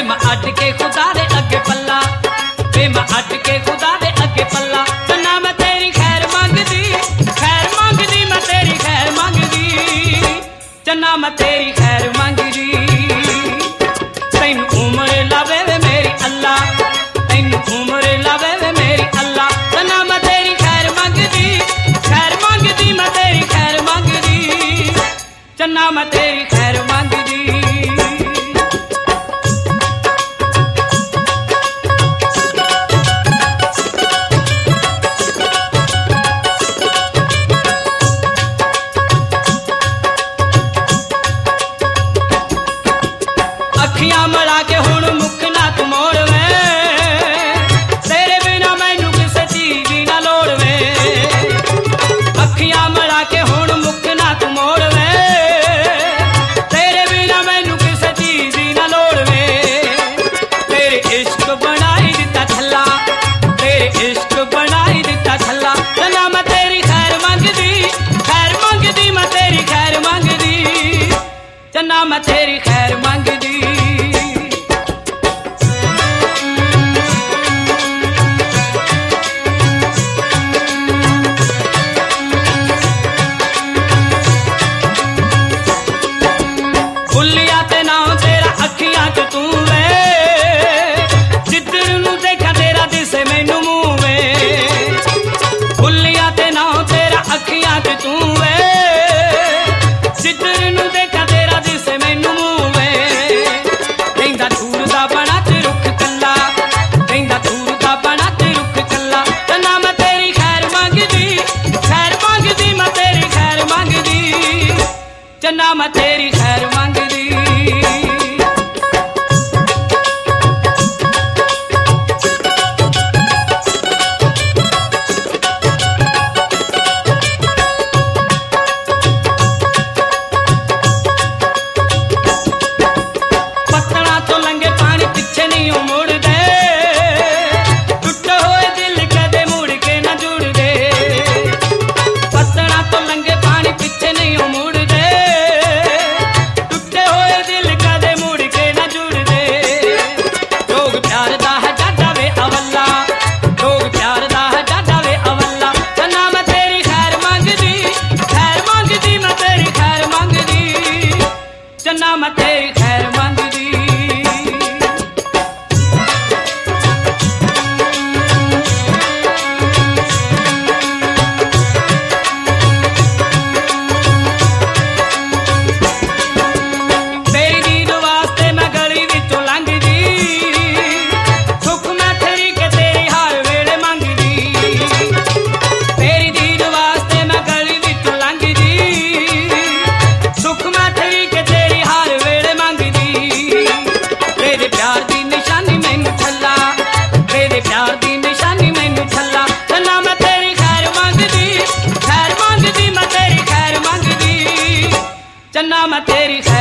मैं अट के खुदा दे अगे पल्ला, वे मैं अट के खुदा दे अगे पल्ला। चन्ना मैं तेरी खैर मंगदी, खैर मंगदी, मैं तेरी खैर मंगदी, चन्ना मैं तेरी खैर मंगदी। तैन उम्र लावे वे मेरी अल्लाह, तैन उम्र लावे वे मेरी अल्लाह। चन्ना मैं तेरी खैर मंगदी, खैर मंगदी, मैं तेरी खैर मंगदी, चन्ना मैं तेरी खैर मंगदी। अखियां मड़ा के हुण मुख ना तू मोड़ वे, तेरे बिना मैनू किसे चीज दी ना लोड़ वे। अखियां मड़ा के हुण मुख ना तू मोड़ वे, तेरे बिना मैनू किसे चीज दी ना लोड़ वे। तेरे इश्क बनाई दिता छल्ला, तेरे इश्क बनाई दिता छल्ला। चन्ना मैं तेरी खैर मंगदी, खैर मंगदी, मैं तेरी खैर मंगदी, चन्ना मैं तेरी खैर मंगदी। फुल्लिया ते नाम तेरा अखियां च तू वे, जिधर नू देखा तेरा दिसे मैनू मुंह वे। फुल्लिया ते नाम तेरा अखियां च तू वे, जिधर नू देखा तेरा दिसे मैनू मुंह वे। कहंदा दूर दा बना ते रुख कल्ला, कहंदा दूर दा बना ते रुख कल्ला। चन्ना मैं तेरी खैर मंगदी, खैर मंगदी, मैं तेरी खैर मंगदी, चन्ना मैं तेरी खैर मंगदी। पत्तना तो लंगे पानी पिछे नहीं मुड़ दे, टुटे होए दिल कदे मुड़ के न जुड़ दे। पत्तना तो लंगे पानी पिछे नहीं मुड़ दे, टुटे होए दिल कदे मुड़ के न जुड़ दे। लोग प्यार दा है जादा वे अवल्ला, लोग प्यार दा है जादा वे अवल्ला। चन्ना मैं तेरी खैर मंगदी, खैर मंगदी, मैं तेरी खैर मंगदी, चन्ना मैं तेरी खैर मंगदी। तेरी दीद वास्ते मैं गली विचों लंघदी, सुख मैं तेरी के तेरी हर वेले मंगदी। तेरी दीद वास्ते मैं गली विचों लंघदी, सुख मैं तेरी के तेरी हर वेले मंगदी। तेरे प्यार दी निशानी मैनू छल्ला, तेरे प्यार दी निशानी मैनू छल्ला। चन्ना मैं तेरी खैर मंगदी, खैर मंगदी, मैं तेरी खैर मंगदी, चन्ना मैं तेरी